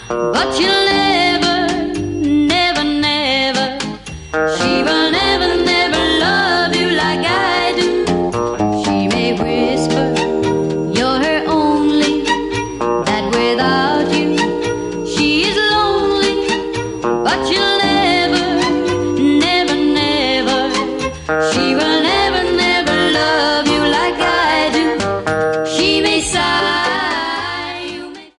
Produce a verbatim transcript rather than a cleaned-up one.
but she'll never, never, never, she will never, never love you like I do. She may whisper, you're her only, that without you, she is lonely, but she'll never, never, never, she will